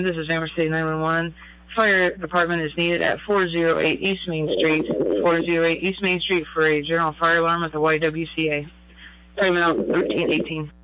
This is Amherst State 911. Fire department is needed at 408 East Main Street, 408 East Main Street for a general fire alarm at the YWCA. Time out 1318.